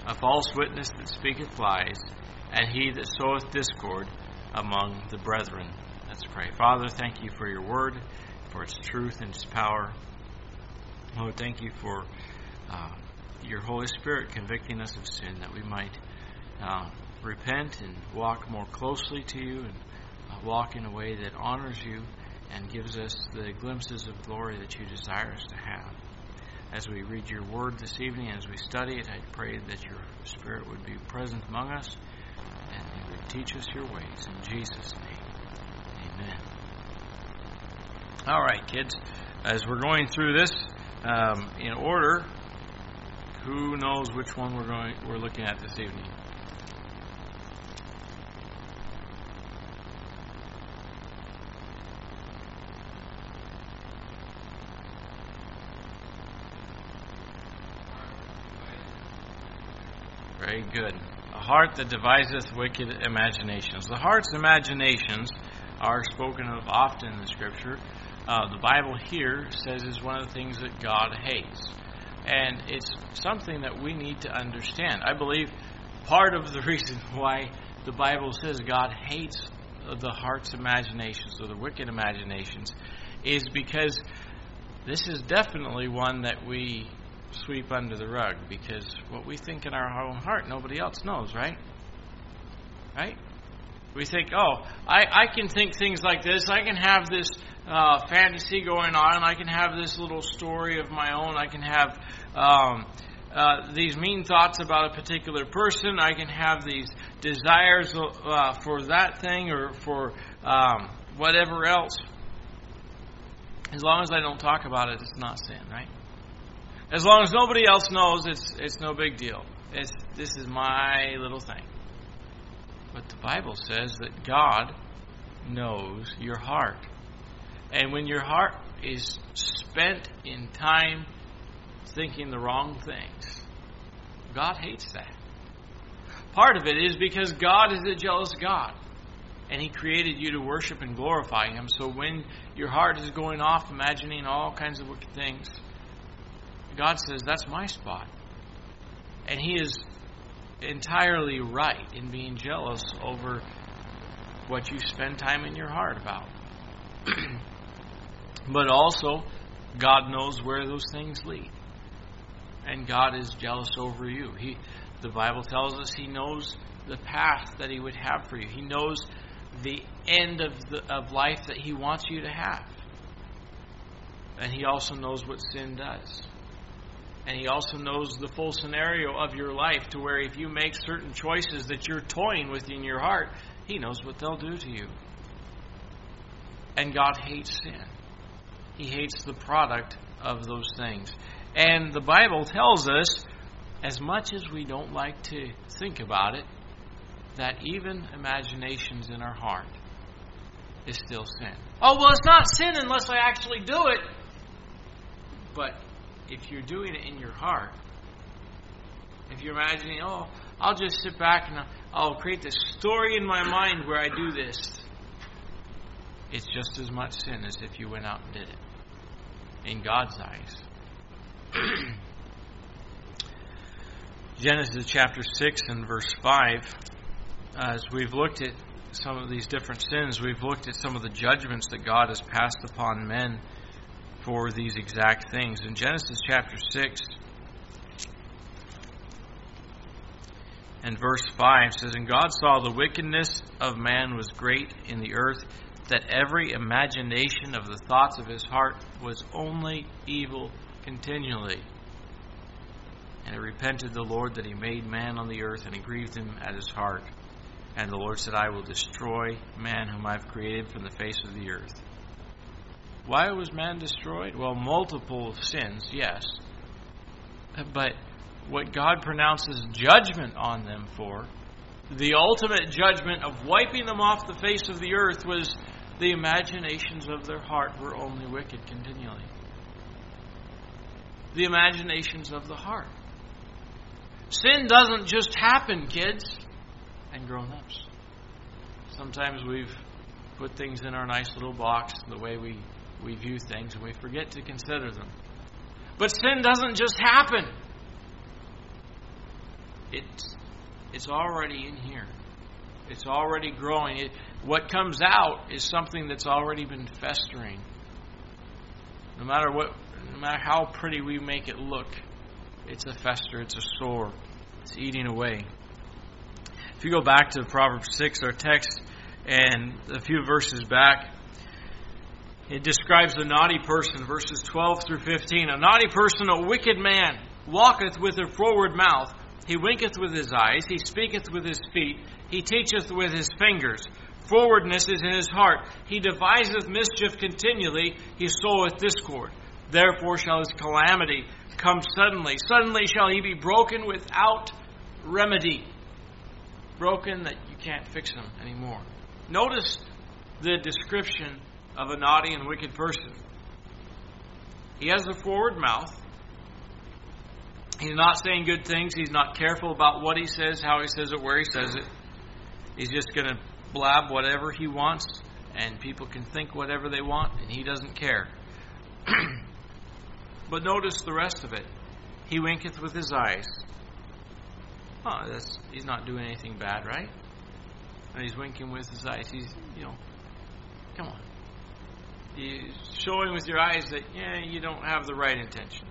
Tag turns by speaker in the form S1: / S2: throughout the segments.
S1: a false witness that speaketh lies, and he that soweth discord among the brethren. Let's pray. Father, thank you for your word, for its truth and its power. Lord, thank you for your Holy Spirit convicting us of sin, that we might repent and walk more closely to you, and walk in a way that honors you and gives us the glimpses of glory that you desire us to have. As we read your word this evening, as we study it, I pray that your Spirit would be present among us and you would teach us your ways. In Jesus' name, amen. All right, kids, as we're going through this in order, who knows which one we're looking at this evening? Very good. A heart that deviseth wicked imaginations. The heart's imaginations are spoken of often in the Scripture. The Bible here says is one of the things that God hates. And it's something that we need to understand. I believe part of the reason why the Bible says God hates the heart's imaginations, or the wicked imaginations, is because this is definitely one that we sweep under the rug, because what we think in our own heart, nobody else knows, right? Right? We think, I can think things like this. I can have this fantasy going on. I can have this little story of my own. I can have these mean thoughts about a particular person. I can have these desires for that thing or for whatever else. As long as I don't talk about it, it's not sin, right? As long as nobody else knows, it's no big deal. This is my little thing. But the Bible says that God knows your heart. And when your heart is spent in time thinking the wrong things, God hates that. Part of it is because God is a jealous God. And He created you to worship and glorify Him. So when your heart is going off imagining all kinds of wicked things, God says, that's my spot. And He is entirely right in being jealous over what you spend time in your heart about. But also, God knows where those things lead. And God is jealous over you. The Bible tells us He knows the path that He would have for you. He knows the end of life that He wants you to have. And He also knows what sin does. And He also knows the full scenario of your life, to where if you make certain choices that you're toying with in your heart, He knows what they'll do to you. And God hates sin. He hates the product of those things. And the Bible tells us, as much as we don't like to think about it, that even imaginations in our heart is still sin. Oh, well, it's not sin unless I actually do it. But if you're doing it in your heart, if you're imagining, I'll just sit back and I'll create this story in my mind where I do this, it's just as much sin as if you went out and did it. In God's eyes. Genesis chapter 6 and verse 5, as we've looked at some of these different sins, we've looked at some of the judgments that God has passed upon men for these exact things. In Genesis chapter 6 and verse 5 says, And God saw the wickedness of man was great in the earth, that every imagination of the thoughts of his heart was only evil continually. And it repented the Lord that He made man on the earth, and it grieved Him at His heart. And the Lord said, I will destroy man whom I have created from the face of the earth. Why was man destroyed? Well, multiple sins, yes. But what God pronounces judgment on them for, the ultimate judgment of wiping them off the face of the earth, was the imaginations of their heart were only wicked continually. The imaginations of the heart. Sin doesn't just happen, kids and grown-ups. Sometimes we've put things in our nice little box the way we view things, and we forget to consider them. But sin doesn't just happen. it's already in here. It's already growing. What comes out is something that's already been festering. No matter how pretty we make it look, it's a fester, it's a sore, it's eating away. If you go back to Proverbs 6, our text, and a few verses back, it describes a naughty person, verses 12 through 15. A naughty person, a wicked man, walketh with a froward mouth. He winketh with his eyes, he speaketh with his feet, he teacheth with his fingers. Frowardness is in his heart. He deviseth mischief continually, he soweth discord. Therefore shall his calamity come suddenly. Suddenly shall he be broken without remedy. Broken that you can't fix him anymore. Notice the description of a naughty and wicked person. He has a forward mouth. He's not saying good things. He's not careful about what he says, how he says it, where he says it. He's just going to blab whatever he wants, and people can think whatever they want, and he doesn't care. But notice the rest of it. He winketh with his eyes. He's not doing anything bad, right? And he's winking with his eyes. He's, come on. He's showing with your eyes that, you don't have the right intention.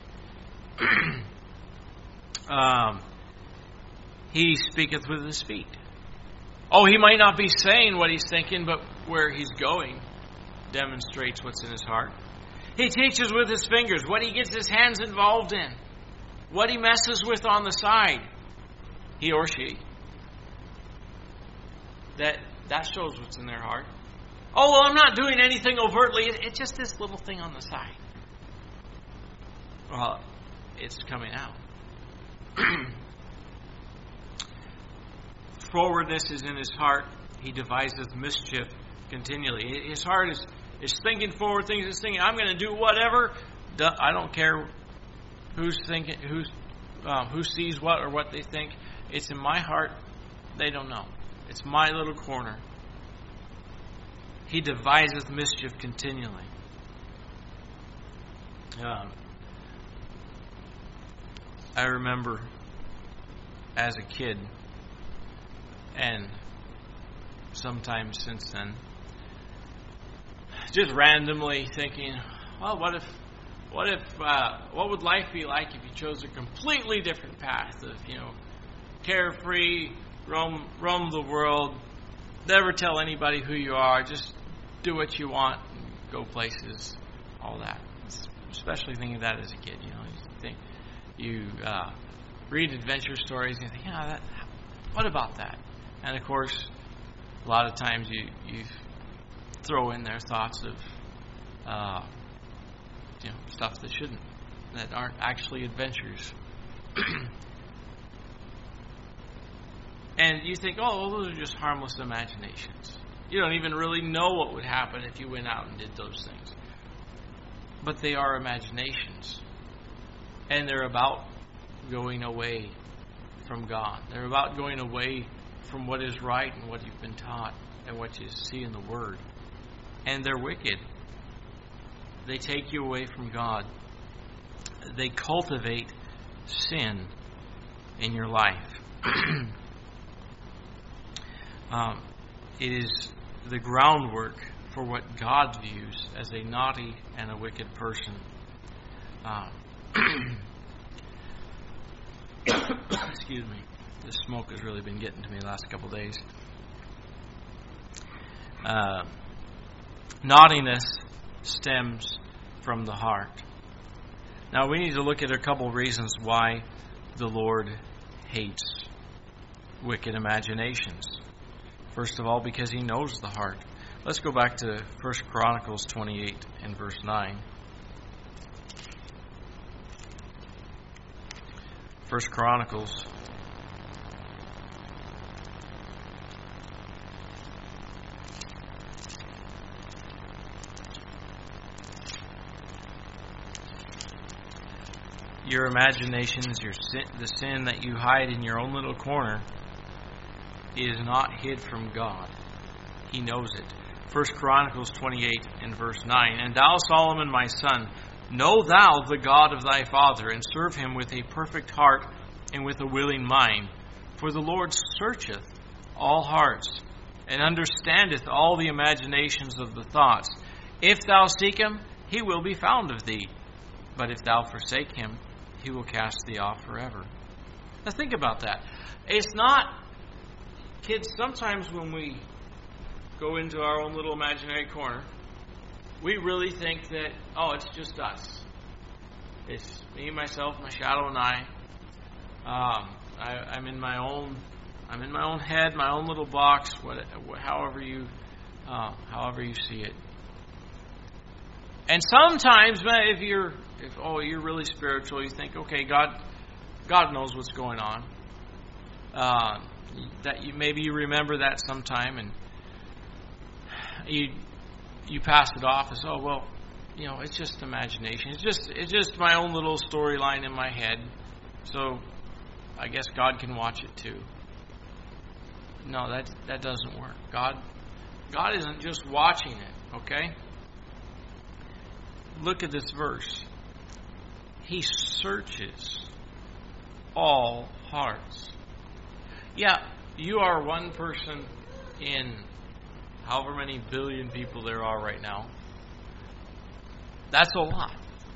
S1: He speaketh with his feet. He might not be saying what he's thinking, but where he's going demonstrates what's in his heart. He teaches with his fingers, what he gets his hands involved in, what he messes with on the side, he or she. That shows what's in their heart. I'm not doing anything overtly. It's just this little thing on the side. Well, it's coming out. Frowardness is in his heart. He deviseth mischief continually. His heart is thinking forward things. It's thinking, I'm going to do whatever. I don't care who's thinking, who sees what or what they think. It's in my heart. They don't know. It's my little corner. He deviseth mischief continually. I remember as a kid, and sometimes since then, just randomly thinking, well, what would life be like if you chose a completely different path of, carefree, roam the world, never tell anybody who you are, just do what you want, go places, all that. Especially thinking of that as a kid, you read adventure stories and you think, what about that? And of course, a lot of times you throw in there thoughts of stuff that aren't actually adventures. And you think, those are just harmless imaginations. You don't even really know what would happen if you went out and did those things. But they are imaginations. And they're about going away from God. They're about going away from what is right and what you've been taught and what you see in the Word. And they're wicked. They take you away from God. They cultivate sin in your life. It is the groundwork for what God views as a naughty and a wicked person. Excuse me. This smoke has really been getting to me the last couple of days. Naughtiness stems from the heart. Now we need to look at a couple of reasons why the Lord hates wicked imaginations. First of all, because He knows the heart. Let's go back to 1 Chronicles 28 and verse 9. 1 Chronicles . Your imaginations, the sin that you hide in your own little corner is not hid from God. He knows it. 1 Chronicles 28 and verse 9. And thou, Solomon, my son, know thou the God of thy father, and serve him with a perfect heart and with a willing mind. For the Lord searcheth all hearts, and understandeth all the imaginations of the thoughts. If thou seek him, he will be found of thee. But if thou forsake him, he will cast thee off forever. Now think about that. It's not, kids, sometimes when we go into our own little imaginary corner, we really think that, oh, it's just us. It's me, myself, my shadow, and I. I'm in my own head, my own little box. However you see it. And sometimes, if you're really spiritual, you think, okay, God knows what's going on. That maybe you remember that sometime, and you pass it off as, oh well, it's just imagination. It's just my own little storyline in my head. So I guess God can watch it too. No, that doesn't work. God isn't just watching it, okay? Look at this verse. He searches all hearts. Yeah, you are one person in however many billion people there are right now. That's a lot.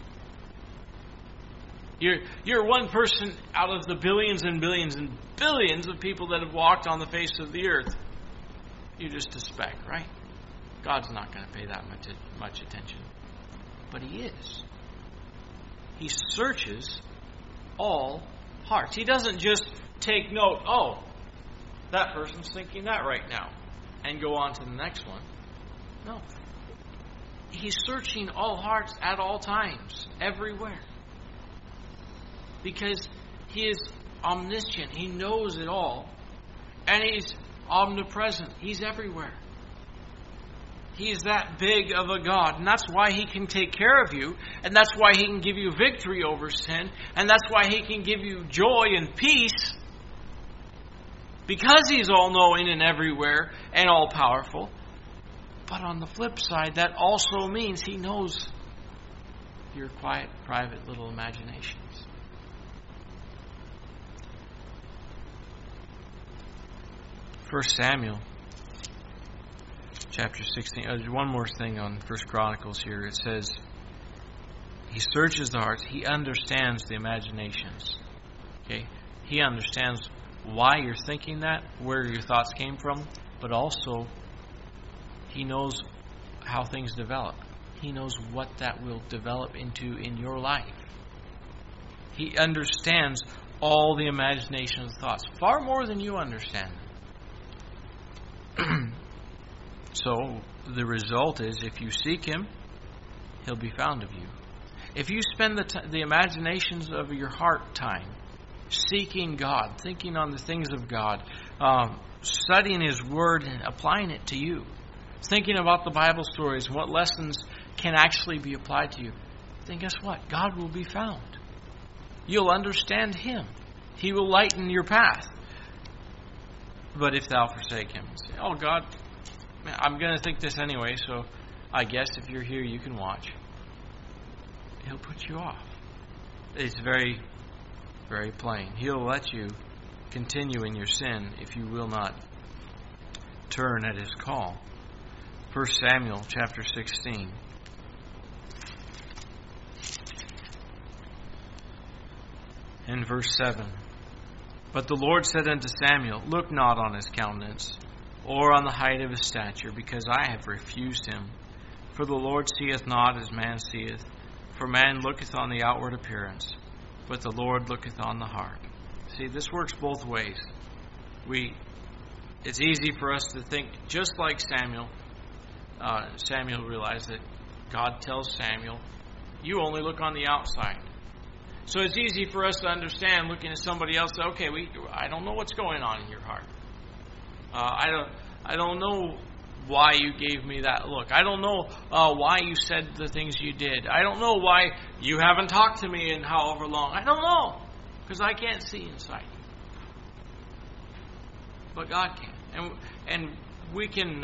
S1: You're one person out of the billions and billions and billions of people that have walked on the face of the earth. You're just a speck, right? God's not going to pay that much attention. But He is. He searches all hearts. He doesn't just take note, oh, that person's thinking that right now, and go on to the next one. No. He's searching all hearts at all times, everywhere. Because He is omniscient. He knows it all. And He's omnipresent. He's everywhere. He's that big of a God. And that's why He can take care of you. And that's why He can give you victory over sin. And that's why He can give you joy and peace. Because He's all-knowing and everywhere and all-powerful. But on the flip side, that also means He knows your quiet, private little imaginations. 1 Samuel chapter 16. One more thing on 1 Chronicles here. It says, He searches the hearts. He understands the imaginations. Okay? He understands why you're thinking that, where your thoughts came from, but also He knows how things develop. He knows what that will develop into in your life. He understands all the imagination of the thoughts, far more than you understand them. So, the result is, if you seek Him, He'll be found of you. If you spend the imaginations of your heart time seeking God, thinking on the things of God, studying His Word and applying it to you, thinking about the Bible stories and what lessons can actually be applied to you, then guess what? God will be found. You'll understand Him. He will lighten your path. But if thou forsake Him, say, oh God, I'm going to think this anyway, so I guess if you're here, you can watch. He'll put you off. It's very, very plain. He'll let you continue in your sin if you will not turn at His call. 1 Samuel chapter 16. And verse 7. But the Lord said unto Samuel, Look not on his countenance, or on the height of his stature, because I have refused him. For the Lord seeth not as man seeth, for man looketh on the outward appearance, but the Lord looketh on the heart. See, this works both ways. It's easy for us to think, just like Samuel. Samuel realized that God tells Samuel, you only look on the outside. So it's easy for us to understand, looking at somebody else, okay, I don't know what's going on in your heart. I don't know why you gave me that look. I don't know why you said the things you did. I don't know why you haven't talked to me in however long. I don't know, because I can't see inside you. But God can. And we can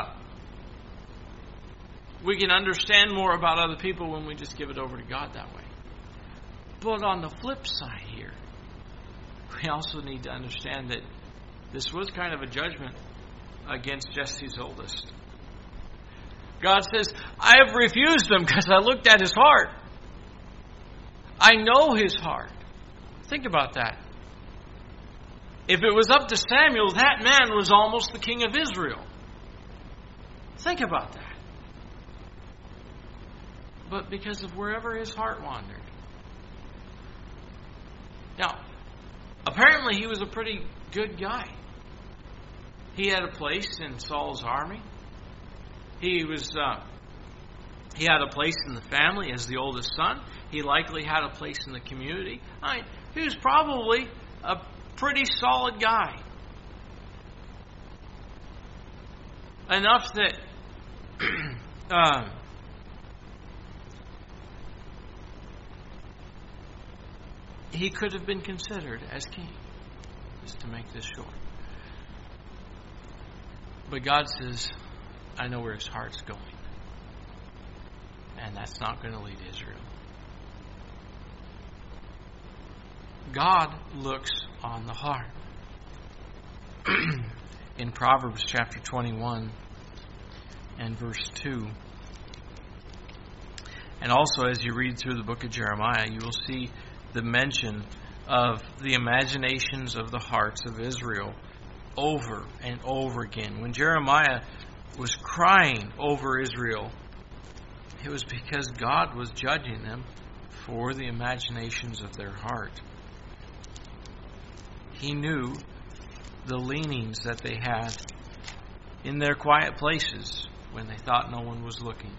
S1: understand more about other people when we just give it over to God that way. But on the flip side here, we also need to understand that this was kind of a judgment against Jesse's oldest. God says, I have refused him because I looked at his heart. I know his heart. Think about that. If it was up to Samuel, that man was almost the king of Israel. Think about that. But because of wherever his heart wandered. Now, apparently he was a pretty good guy. He had a place in Saul's army. He had a place in the family as the oldest son. He likely had a place in the community. He was probably a pretty solid guy. Enough that he could have been considered as king. Just to make this short. But God says, I know where his heart's going. And that's not going to lead Israel. God looks on the heart. In Proverbs chapter 21 and verse 2, and also as you read through the book of Jeremiah, you will see the mention of the imaginations of the hearts of Israel over and over again. When Jeremiah was crying over Israel, it was because God was judging them for the imaginations of their heart. He knew the leanings that they had in their quiet places when they thought no one was looking.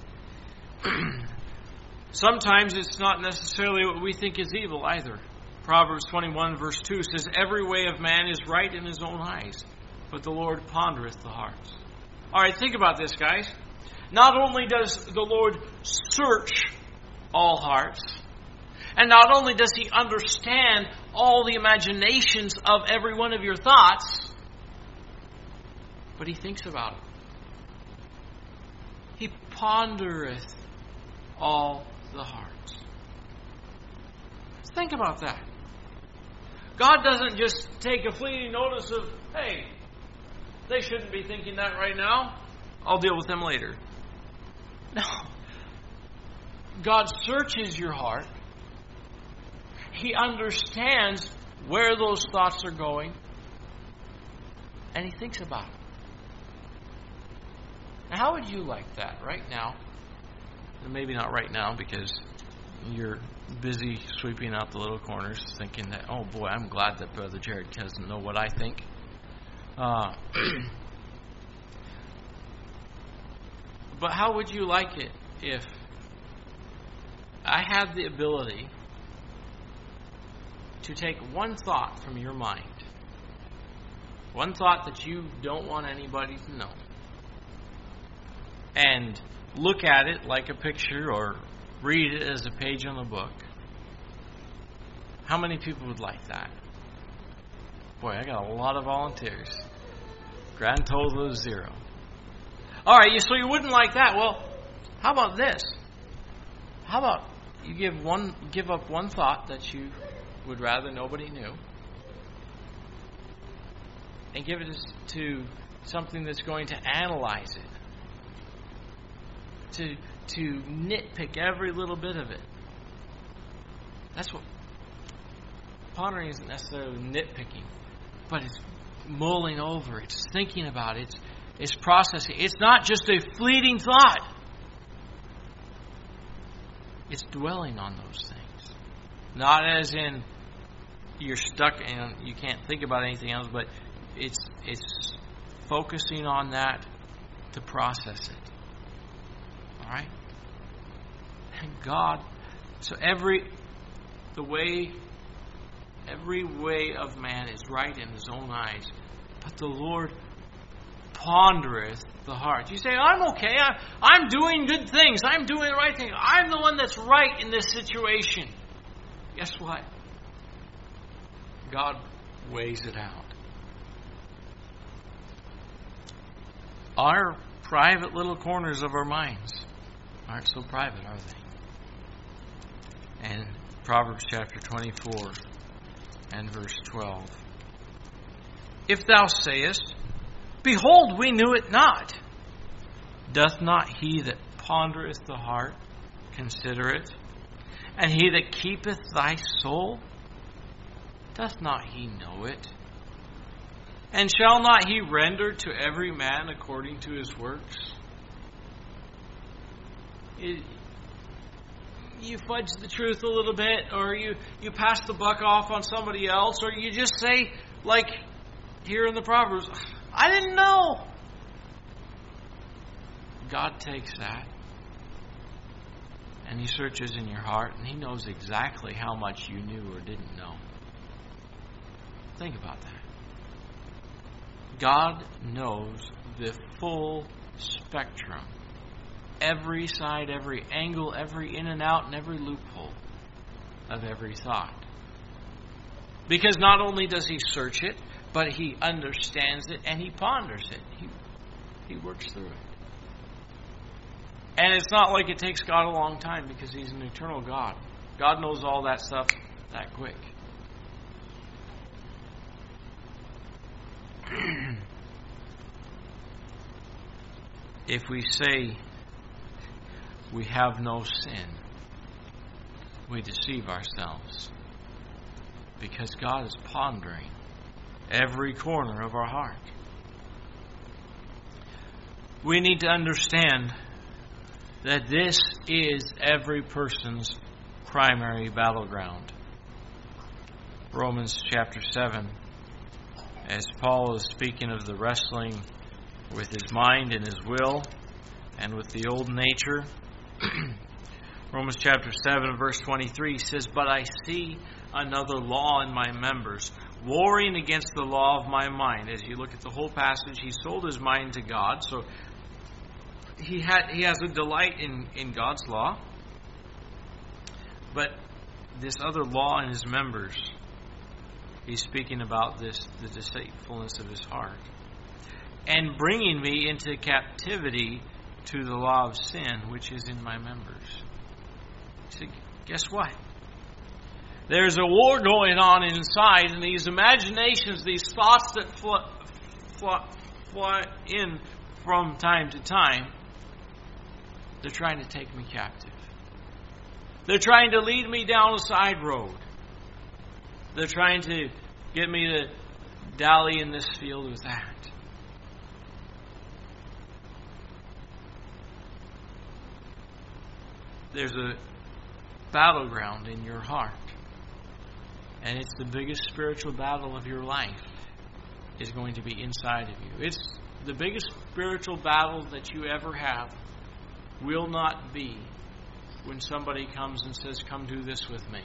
S1: Sometimes it's not necessarily what we think is evil either. Proverbs 21 verse 2 says, every way of man is right in his own eyes, but the Lord pondereth the hearts. Alright, think about this, guys. Not only does the Lord search all hearts, and not only does he understand all the imaginations of every one of your thoughts, but he thinks about it. He pondereth all the hearts. Think about that. God doesn't just take a fleeting notice of, hey, they shouldn't be thinking that right now. I'll deal with them later. No. God searches your heart. He understands where those thoughts are going. And he thinks about it. Now, how would you like that right now? And maybe not right now because you're busy sweeping out the little corners thinking that, oh boy, I'm glad that Brother Jared doesn't know what I think. But how would you like it if I had the ability to take one thought from your mind, one thought that you don't want anybody to know, and look at it like a picture or read it as a page on a book? How many people would like that? Boy, I got a lot of volunteers. Grand total of 0. Alright, so you wouldn't like that. Well, how about this? How about you give up one thought that you would rather nobody knew, and give it to something that's going to analyze it, to nitpick every little bit of it. That's what pondering isn't necessarily nitpicking, but it's mulling over, it's thinking about it, it's processing. It's not just a fleeting thought. It's dwelling on those things. Not as in you're stuck and you can't think about anything else, but it's focusing on that to process it. Alright? And God, so every way of man is right in his own eyes, but the Lord pondereth the heart. You say, I'm okay, I'm doing good things, I'm doing the right thing, I'm the one that's right in this situation. Guess what? God weighs it out. Our private little corners of our minds aren't so private, are they? And Proverbs chapter 24 and verse 12. If thou sayest, Behold, we knew it not, doth not he that pondereth the heart consider it? And he that keepeth thy soul, doth not he know it? And shall not he render to every man according to his works? You fudge the truth a little bit, or you pass the buck off on somebody else, or you just say, like here in the Proverbs, I didn't know. God takes that, and He searches in your heart, and He knows exactly how much you knew or didn't know. Think about that. God knows the full spectrum. Every side, every angle, every in and out, and every loophole of every thought. Because not only does He search it, but He understands it and He ponders it. He works through it. And it's not like it takes God a long time, because He's an eternal God. God knows all that stuff that quick. If we say we have no sin, we deceive ourselves, because God is pondering every corner of our heart. We need to understand that this is every person's primary battleground. Romans chapter 7, as Paul is speaking of the wrestling with his mind and his will and with the old nature, Romans chapter 7 verse 23 says, But I see another law in my members, warring against the law of my mind. As you look at the whole passage, he sold his mind to God, so he has a delight in God's law. But this other law in his members, he's speaking about the deceitfulness of his heart, and bringing me into captivity to the law of sin, which is in my members. He said, guess what? There's a war going on inside, and these imaginations, these thoughts that fly in from time to time, they're trying to take me captive. They're trying to lead me down a side road. They're trying to get me to dally in this field with that. There's a battleground in your heart. And it's the biggest spiritual battle of your life is going to be inside of you. It's the biggest spiritual battle that you ever have will not be when somebody comes and says, come do this with me.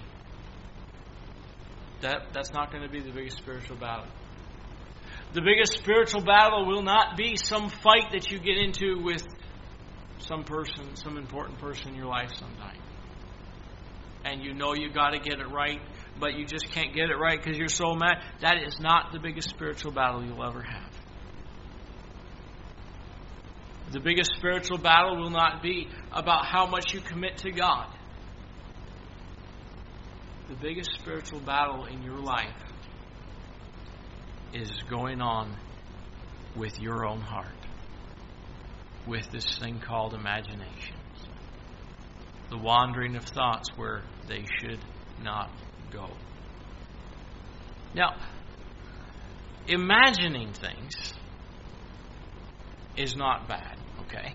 S1: That's not going to be the biggest spiritual battle. The biggest spiritual battle will not be some fight that you get into with some person, some important person in your life sometime. And you know you got to get it right, but you just can't get it right because you're so mad. That is not the biggest spiritual battle you'll ever have. The biggest spiritual battle will not be about how much you commit to God. The biggest spiritual battle in your life is going on with your own heart, with this thing called imaginations. The wandering of thoughts where they should not go. Now, imagining things is not bad, okay?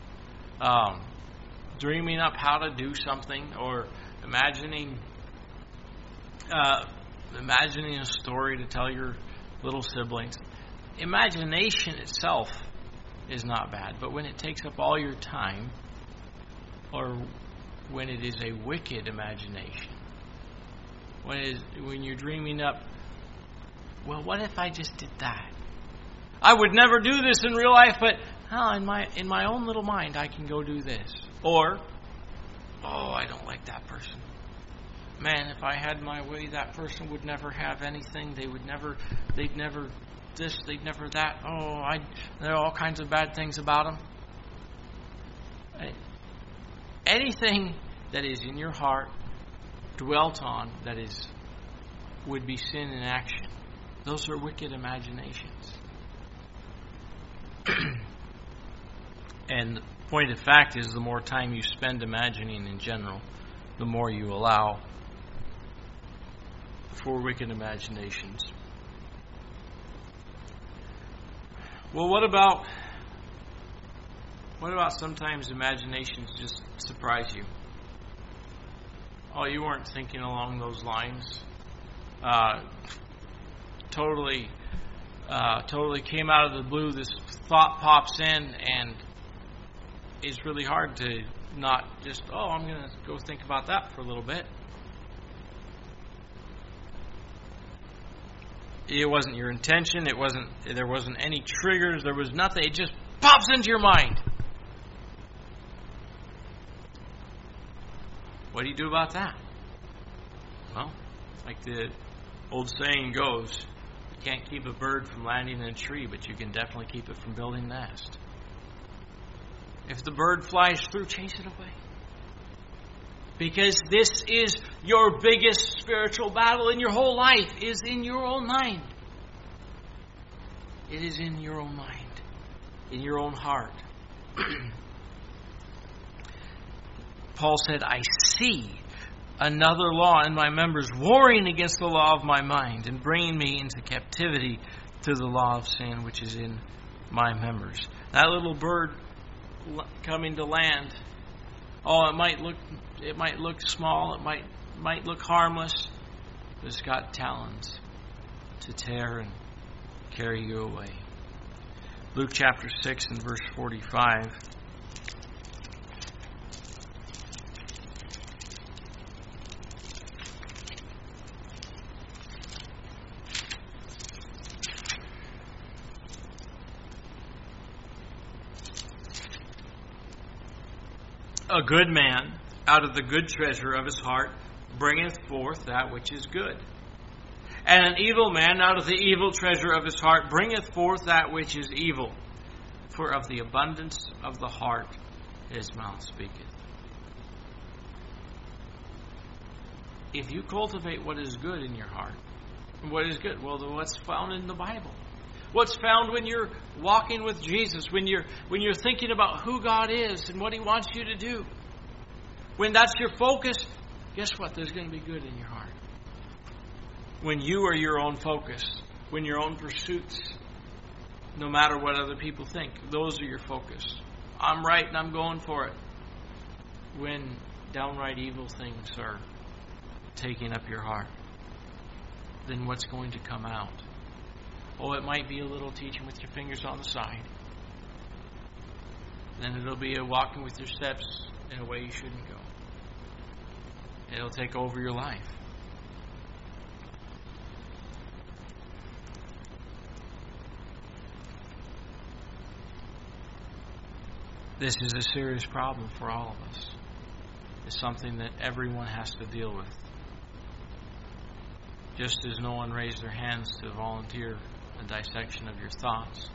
S1: Dreaming up how to do something, or imagining a story to tell your little siblings. Imagination itself is not bad, but when it takes up all your time, or when it is a wicked imagination, when you're dreaming up, well, what if I just did that? I would never do this in real life, but in my own little mind, I can go do this. Or, I don't like that person. Man, if I had my way, that person would never have anything. They'd never this, they'd never that. There are all kinds of bad things about them. Anything that is in your heart, dwelt on, that is would be sin in action. Those are wicked imaginations. And the point of fact is, the more time you spend imagining in general, the more you allow for wicked imaginations. Well, what about sometimes imaginations just surprise you? Oh, you weren't thinking along those lines. Totally came out of the blue. This thought pops in, and it's really hard to not just, I'm going to go think about that for a little bit. It wasn't your intention. There wasn't any triggers. There was nothing. It just pops into your mind. What do you do about that? Well, like the old saying goes, you can't keep a bird from landing in a tree, but you can definitely keep it from building a nest. If the bird flies through, chase it away. Because this is your biggest spiritual battle in your whole life, is in your own mind. It is in your own mind, in your own heart. Paul said, I see another law in my members, warring against the law of my mind and bringing me into captivity to the law of sin which is in my members. That little bird coming to land, it might look small, it might look harmless, but it's got talons to tear and carry you away. Luke chapter 6 and verse 45. A good man out of the good treasure of his heart bringeth forth that which is good. And an evil man out of the evil treasure of his heart bringeth forth that which is evil. For of the abundance of the heart his mouth speaketh. If you cultivate what is good in your heart, what is good? Well, what's found in the Bible? What's found when you're walking with Jesus, when you're thinking about who God is and what He wants you to do. When that's your focus, guess what? There's going to be good in your heart. When you are your own focus, when your own pursuits, no matter what other people think, those are your focus. I'm right and I'm going for it. When downright evil things are taking up your heart, then what's going to come out? Oh, it might be a little teaching with your fingers on the side. Then it'll be a walking with your steps in a way you shouldn't go. It'll take over your life. This is a serious problem for all of us. It's something that everyone has to deal with. Just as no one raised their hands to volunteer a dissection of your thoughts,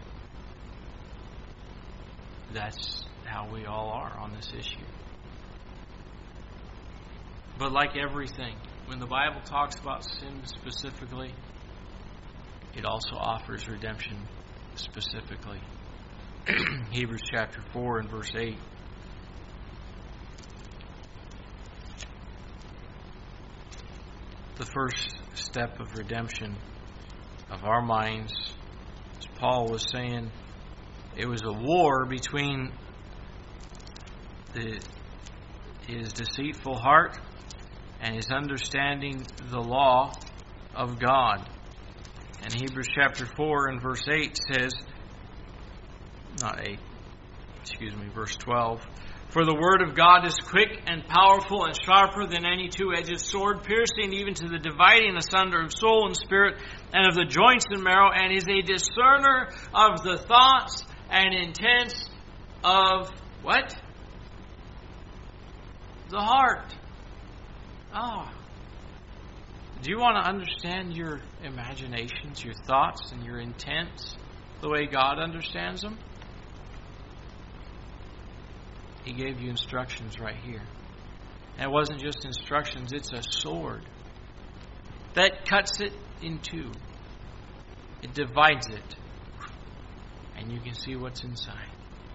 S1: that's how we all are on this issue. But like everything, when the Bible talks about sin specifically, it also offers redemption specifically. Hebrews chapter 4 and verse 8. The first step of redemption of our minds, as Paul was saying, it was a war between his deceitful heart and his understanding the law of God. And Hebrews chapter 4 and verse 8 says, verse 12. For the word of God is quick and powerful and sharper than any two-edged sword, piercing even to the dividing asunder of soul and spirit and of the joints and marrow, and is a discerner of the thoughts and intents of what? The heart. Do you want to understand your imaginations, your thoughts, and your intents the way God understands them? He gave you instructions right here. And it wasn't just instructions, it's a sword. that cuts it in two. It divides it. And you can see what's inside.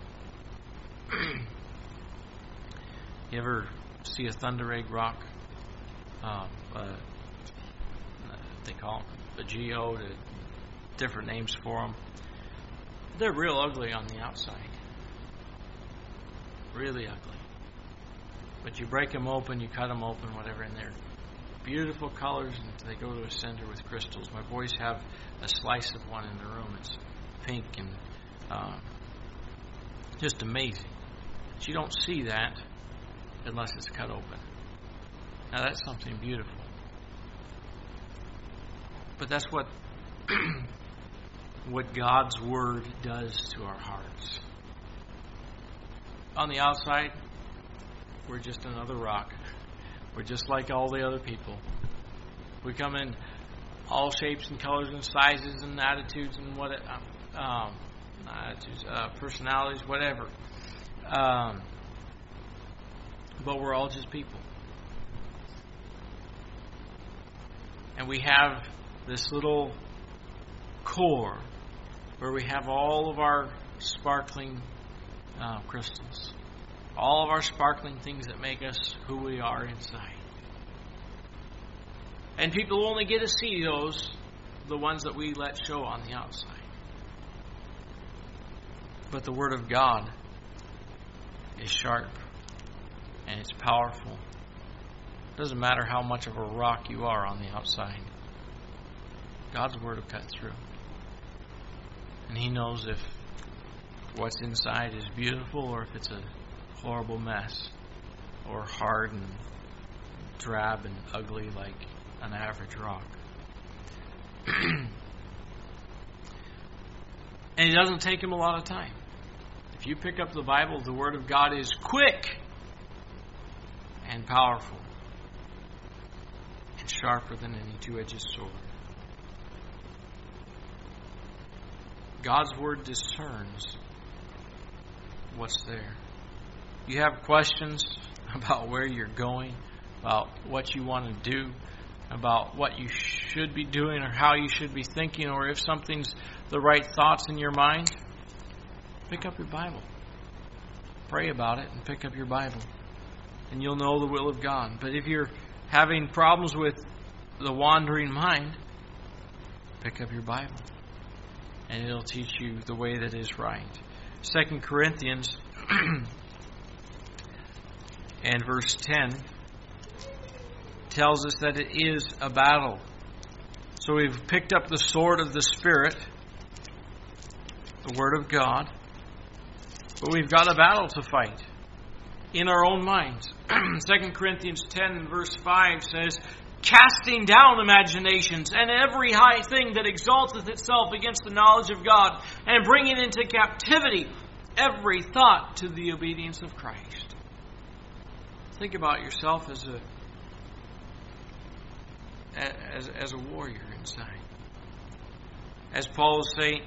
S1: You ever see a thunder egg rock? They call them a geode, different names for them. They're real ugly on the outside. Really ugly. But you break them open, you cut them open, whatever, and they're beautiful colors, and they go to a center with crystals. My boys have a slice of one in the room. It's pink and just amazing. But you don't see that unless it's cut open. Now that's something beautiful. But that's what God's Word does to our hearts. On the outside, we're just another rock. We're just like all the other people. We come in all shapes and colors and sizes and attitudes and personalities, whatever. But we're all just people. And we have this little core where we have all of our sparkling crystals. All of our sparkling things that make us who we are inside. And people only get to see those, the ones that we let show on the outside. But the Word of God is sharp and it's powerful. It doesn't matter how much of a rock you are on the outside. God's Word will cut through. And He knows if what's inside is beautiful or if it's a horrible mess or hard and drab and ugly like an average rock. And it doesn't take Him a lot of time. If you pick up the Bible, the Word of God is quick and powerful and sharper than any two-edged sword. God's Word discerns what's there. You have questions about where you're going, about what you want to do, about what you should be doing or how you should be thinking, or if something's the right thoughts in your mind, pick up your Bible. Pray about it and pick up your Bible. And you'll know the will of God. But if you're having problems with the wandering mind, pick up your Bible. And it'll teach you the way that is right. 2 Corinthians and verse 10 tells us that it is a battle. So we've picked up the sword of the Spirit, the Word of God, but we've got a battle to fight in our own minds. 2 Corinthians 10 and verse 5 says, casting down imaginations and every high thing that exalteth itself against the knowledge of God, and bringing into captivity every thought to the obedience of Christ. Think about yourself as a warrior inside. As Paul is saying,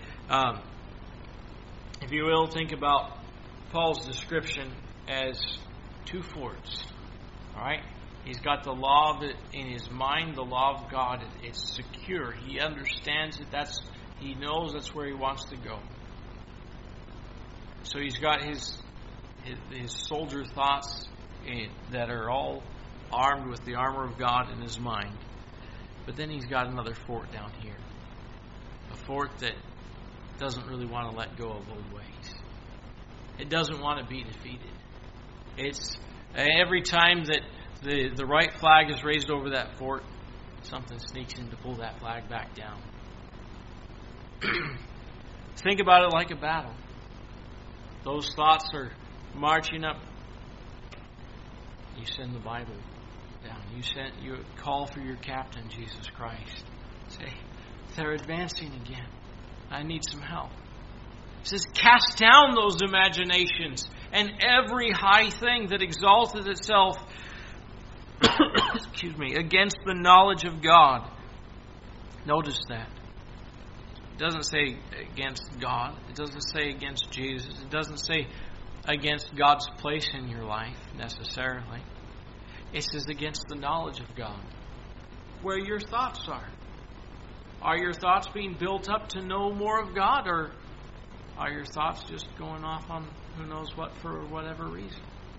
S1: if you will, think about Paul's description as two forts. All right? He's got the law of it in his mind, the law of God. It's secure. He understands it. He knows that's where he wants to go. So he's got his soldier thoughts that are all armed with the armor of God in his mind. But then he's got another fort down here. A fort that doesn't really want to let go of old ways. It doesn't want to be defeated. It's every time that the right flag is raised over that fort, something sneaks in to pull that flag back down. Think about it like a battle. Those thoughts are marching up. You send the Bible down. You call for your captain, Jesus Christ. Say, they're advancing again. I need some help. It says, cast down those imaginations and every high thing that exalteth itself against the knowledge of God. Notice that. It doesn't say against God. It doesn't say against Jesus. It doesn't say against God's place in your life necessarily. It says against the knowledge of God. where your thoughts are. Are your thoughts being built up to know more of God, or are your thoughts just going off on who knows what for whatever reason?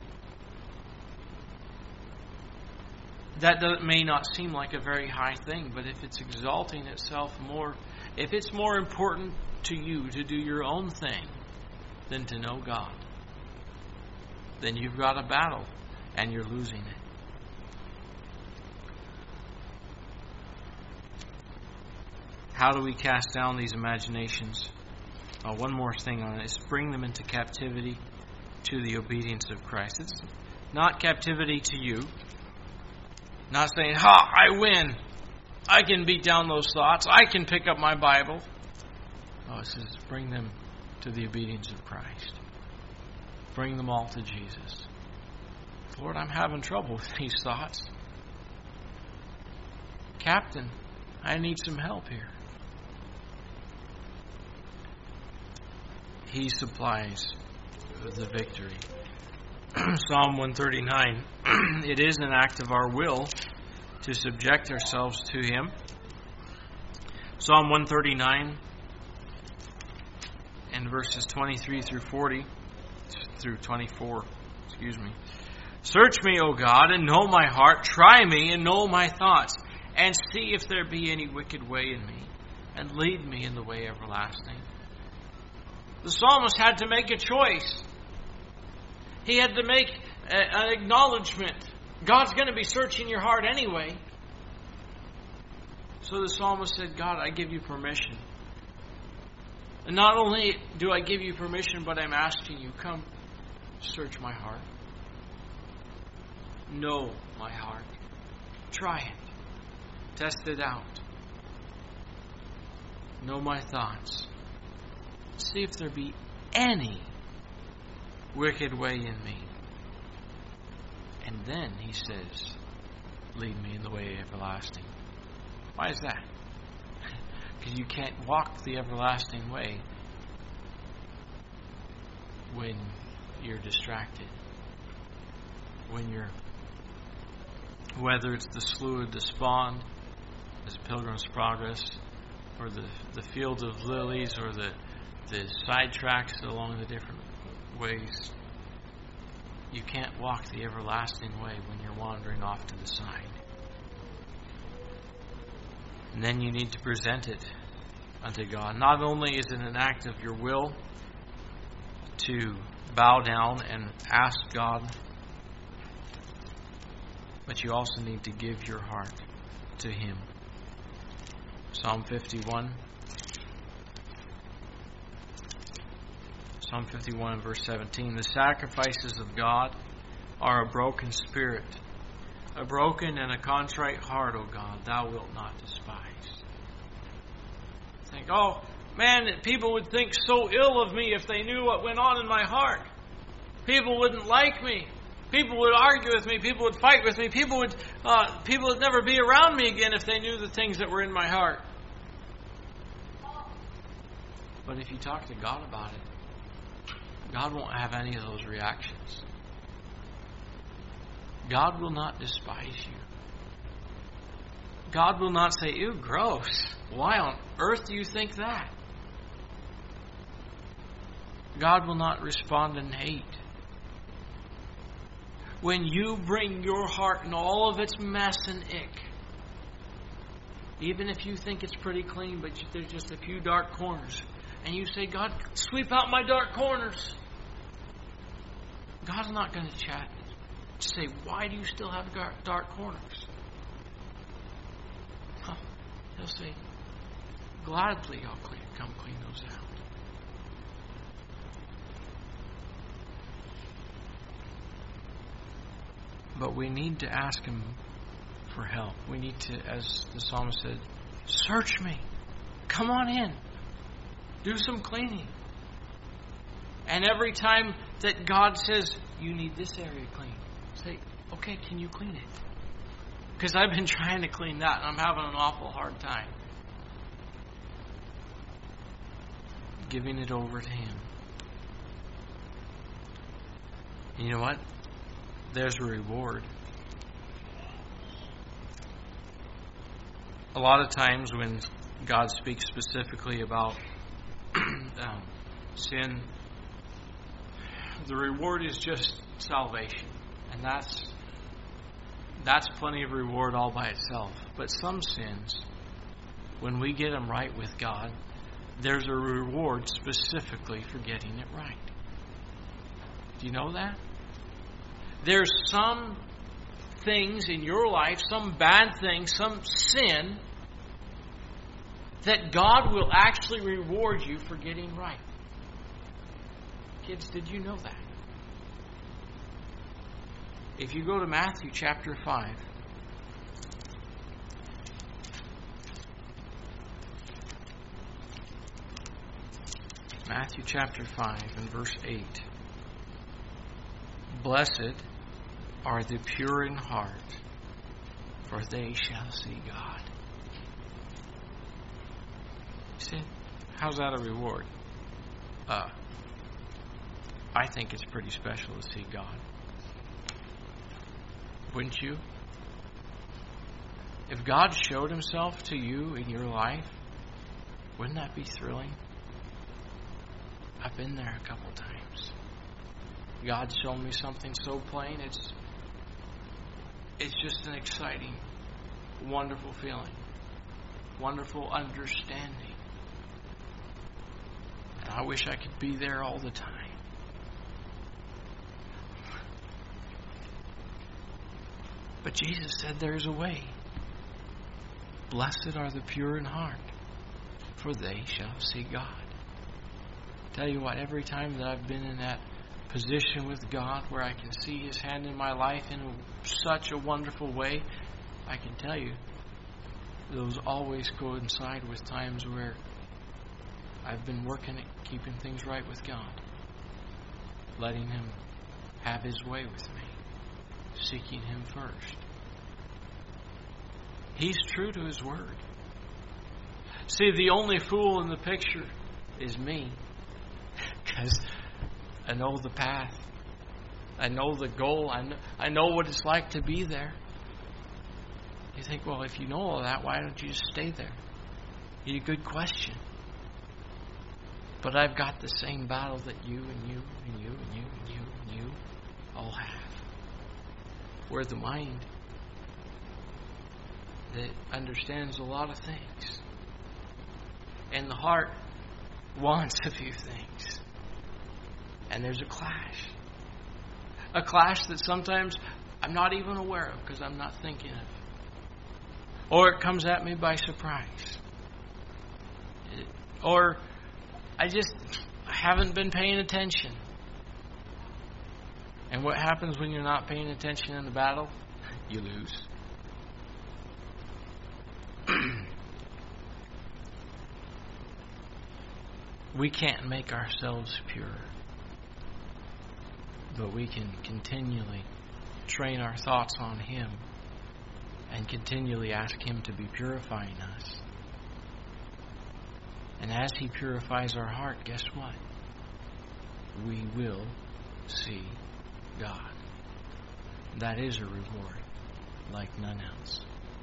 S1: That may not seem like a very high thing, but if it's exalting itself more, if it's more important to you to do your own thing than to know God, then you've got a battle and you're losing it. How do we cast down these imaginations? One more thing on it is bring them into captivity to the obedience of Christ. It's not captivity to you. Not saying, I win. I can beat down those thoughts. I can pick up my Bible. No, it says bring them to the obedience of Christ. Bring them all to Jesus. Lord, I'm having trouble with these thoughts. Captain, I need some help here. He supplies the victory. Psalm 139. It is an act of our will to subject ourselves to Him. Psalm 139 and verses 23 through 24. Search me, O God, and know my heart. Try me and know my thoughts, and see if there be any wicked way in me, and lead me in the way everlasting. The psalmist had to make a choice. He had to make an acknowledgement. God's going to be searching your heart anyway. So the psalmist said, God, I give you permission. And not only do I give you permission, but I'm asking you, come search my heart. Know my heart. Try it. Test it out. Know my thoughts. See if there be any wicked way in me. And then he says, lead me in the way everlasting. Why is that? Because you can't walk the everlasting way when you're distracted. Whether it's the Slough of Despond, as Pilgrim's Progress, or the Field of Lilies, or the sidetracks along the different ways. You can't walk the everlasting way when you're wandering off to the side. And then you need to present it unto God. Not only is it an act of your will to bow down and ask God, but you also need to give your heart to Him. Psalm 51. Psalm 51 verse 17. The sacrifices of God are a broken spirit. A broken and a contrite heart, O God, thou wilt not despise. Think, oh man, people would think so ill of me if they knew what went on in my heart. People wouldn't like me. People would argue with me. People would fight with me. People would never be around me again if they knew the things that were in my heart. But if you talk to God about it, God won't have any of those reactions. God will not despise you. God will not say, ew, gross. Why on earth do you think that? God will not respond in hate. When you bring your heart in all of its mess and ick, even if you think it's pretty clean, but there's just a few dark corners, and you say, God, sweep out my dark corners. God's not going to chat. Say, why do you still have dark corners? He'll say, gladly I'll come clean those out. But we need to ask Him for help. We need to, as the psalmist said, search me. Come on in. Do some cleaning. And every time that God says, you need this area clean, say, okay, can you clean it? Because I've been trying to clean that and I'm having an awful hard time. Giving it over to Him. And you know what? There's a reward. A lot of times when God speaks specifically about sin, the reward is just salvation. And that's plenty of reward all by itself. But some sins, when we get them right with God, there's a reward specifically for getting it right. Do you know that? There's some things in your life, some bad thing, some sin, that God will actually reward you for getting right. Kids, did you know that? If you go to Matthew chapter 5, Matthew chapter 5 and verse 8. Blessed are the pure in heart, for they shall see God. You see, how's that a reward? I think it's pretty special to see God. Wouldn't you? If God showed Himself to you in your life, wouldn't that be thrilling? I've been there a couple times. God's shown me something so plain, it's just an exciting, wonderful feeling, wonderful understanding. And I wish I could be there all the time. But Jesus said there's a way. Blessed are the pure in heart, for they shall see God. Tell you what, every time that I've been in that position with God where I can see His hand in my life in such a wonderful way, I can tell you those always coincide with times where I've been working at keeping things right with God, letting Him have His way with me, seeking Him first. He's true to His word. See, the only fool in the picture is me, because I know the path. I know the goal. I know what it's like to be there. You think, well, if you know all that, why don't you just stay there? A good question. But I've got the same battle that you and you and you and you and you and you all have. We're the mind that understands a lot of things. And the heart wants a few things. And there's a clash. A clash that sometimes I'm not even aware of because I'm not thinking of it. Or it comes at me by surprise. Or I haven't been paying attention. And what happens when you're not paying attention in the battle? You lose. We can't make ourselves pure. But we can continually train our thoughts on Him and continually ask Him to be purifying us. And as He purifies our heart, guess what? We will see God. That is a reward like none else.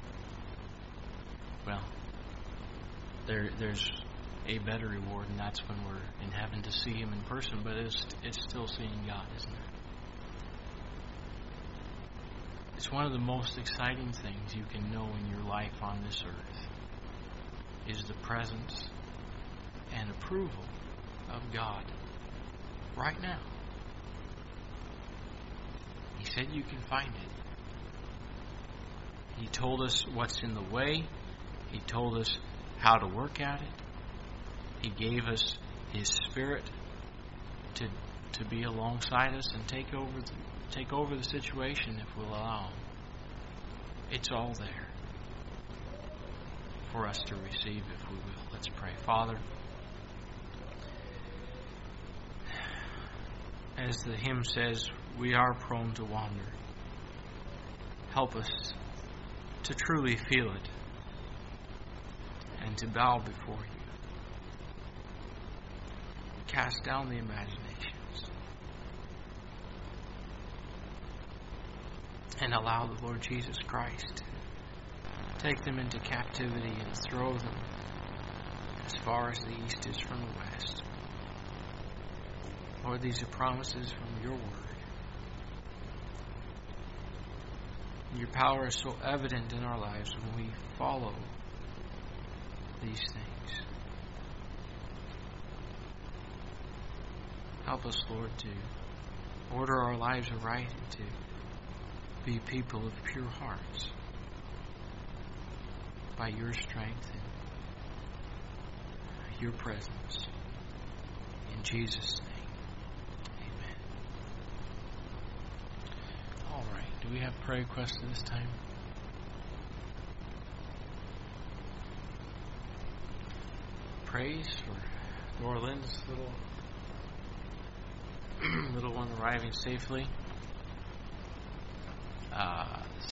S1: Well, there's a better reward, and that's when we're in heaven to see Him in person, but it's still seeing God, isn't it? It's one of the most exciting things you can know in your life on this earth is the presence and approval of God right now. He said you can find it. He told us what's in the way. He told us how to work at it. He gave us His Spirit to be alongside us and take over the situation if we'll allow Him. It's all there for us to receive if we will. Let's pray. Father, as the hymn says, we are prone to wander. Help us to truly feel it and to bow before You. Cast down the imaginations and allow the Lord Jesus Christ take them into captivity and throw them as far as the east is from the west. Lord, these are promises from your word. Your power is so evident in our lives when we follow these things. Help us, Lord, to order our lives aright and to be people of pure hearts by your strength and your presence. In Jesus' name, amen. All right. Do we have prayer requests at this time? Praise for Dora Lynn's little one arriving safely.